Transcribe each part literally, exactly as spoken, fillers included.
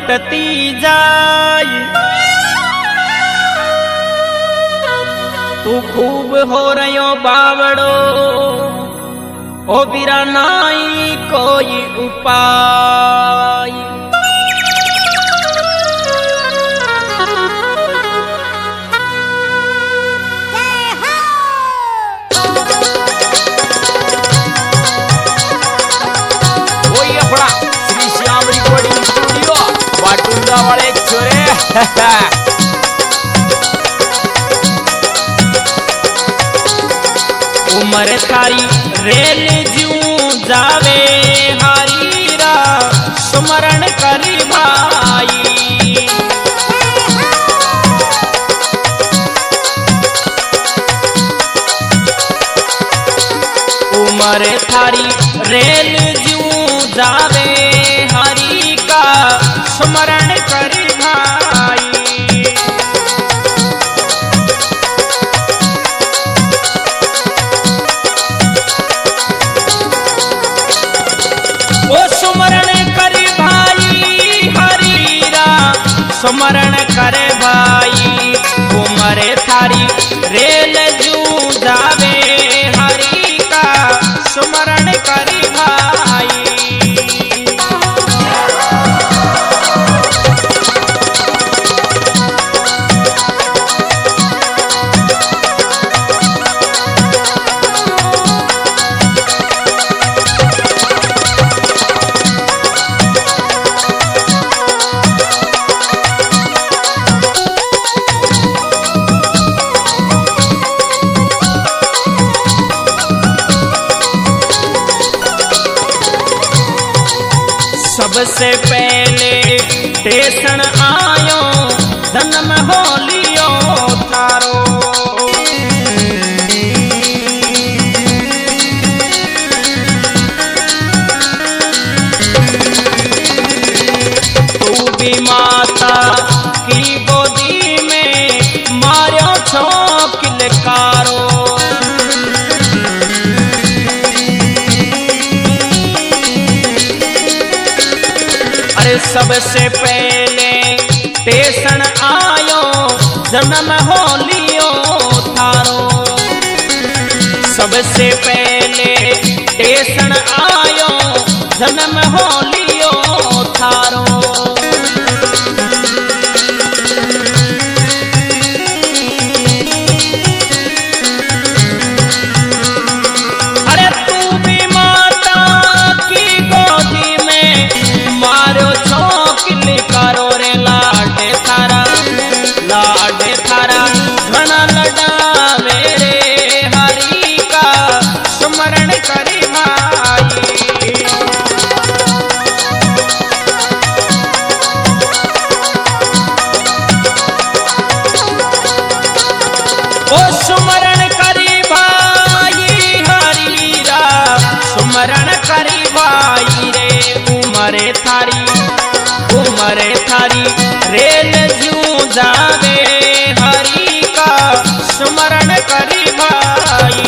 लुटती जाय। तू खूब हो रयो बावड़ो ओ बिरा नाई कोई उपाय। वाले छोरे उमर थारी रेल जूं जावे हरीरा सुमरण करी भाई। उमर थारी रेल जूं जावे हरी का सुमरण करी भाई। ओ सुमरण करी भाई हरीरा सुमरण करे भाई। उमर थारी रेल जूं जावे हरी का सुमरण करी भाई। सबसे पहले स्टेशन आयो जन्म हो लियो थारो। तू भी माता की गोदी में मारो छो किलकारो। सबसे पहले स्टेशन आयो जन्म हो लियो थारो। सबसे पहले स्टेशन आयो जन्म हो लियो थारो। अरे तू भी माता की गोदी में मारो करो रे लाडे थारा लाडे थारा घना लड़ा मेरे हरी का सुमरण करी भाई। ओ सुमरण करी भाई हरीरा सुमरण करी भाई रे। उमरे थारी उमरे थारी रेल जूं जावे हरी का सुमरण करी भाई।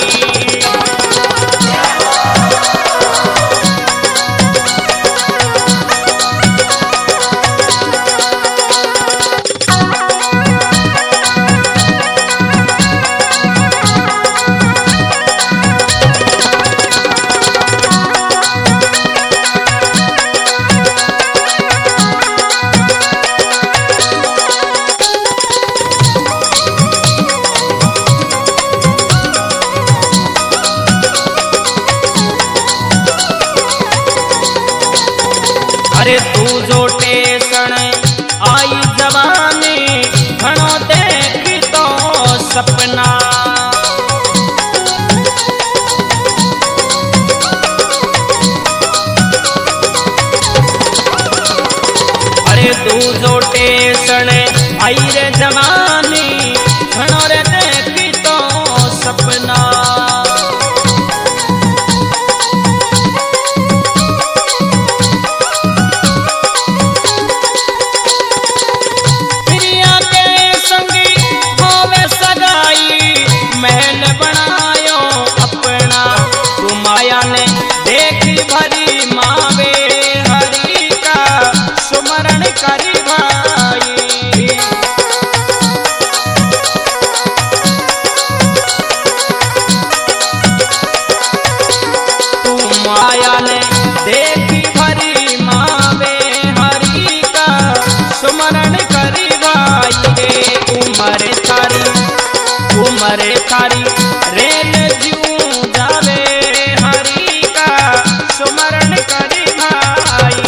उमरे थारी रेल जू जावे हरि का सुमरण करी भाई।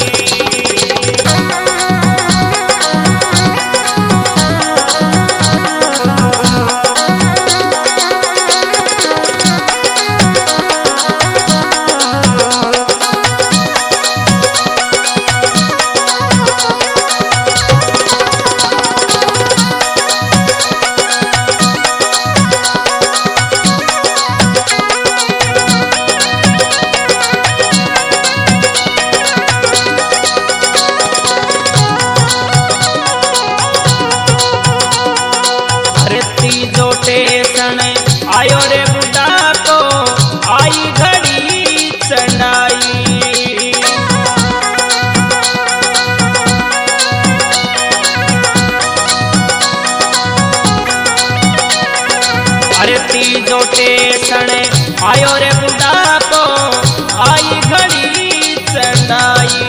टेसन आयो रे बुढ़ा तो आई घड़ी चढ़ाई। अरे तीजो टेसन आयो रे बुढ़ा तो आई घड़ी चढ़ाई।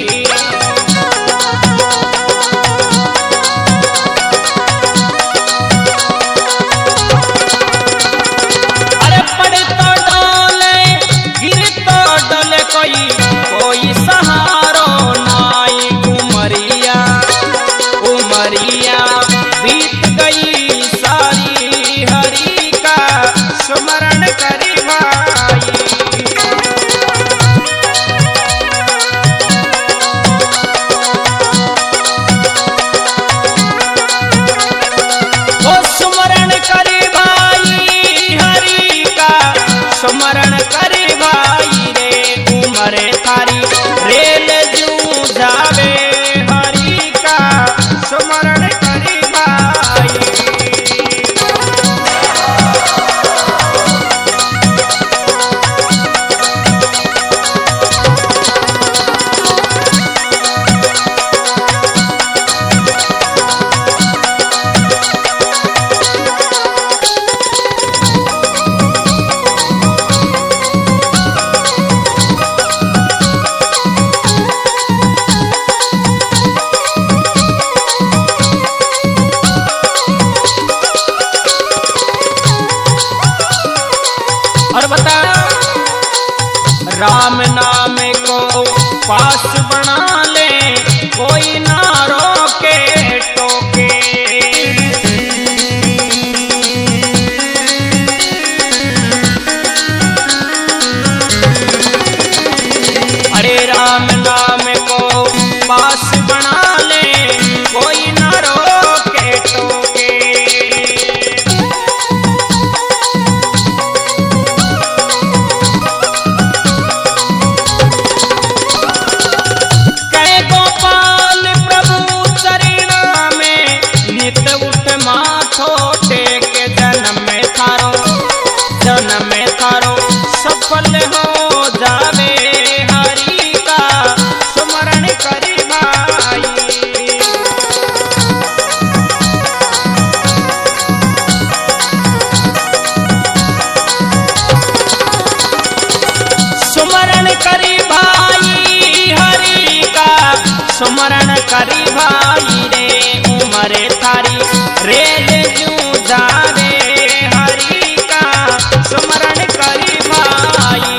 कोई सहारो नाई उमरिया उमरिया बीत गई सारी हरि का सुमरण करी भाई। ओ सुमरण करी भाई हरि का सुमरण करी भाई रे उमरे थारी रेल जू जावे हरि का सुमरण करी भाई। और बता राम नाम को पास बना ले कोई ना रोके टोके। अरे राम नाम को पास बना ले कोई ना रोके टोके। सफल हो जावे हरि का सुमरण करी भाई। सुमरण करी भाई हरि का सुमरण करी भाई रे उमरे थारी रेल जू जावे हरि का सुमरण करी भाई।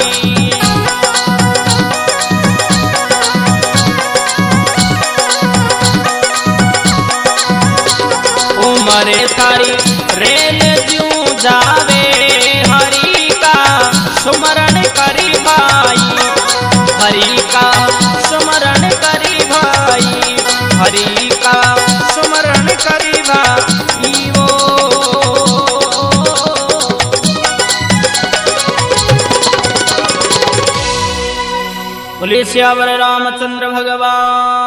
उमरे थारी रेल जू जावे हरि का सुमरण करी भाई। हरि का सुमरण करी भाई हरि का सुमरण करी भाई। वो बोले श्यावर रामचंद्र भगवान।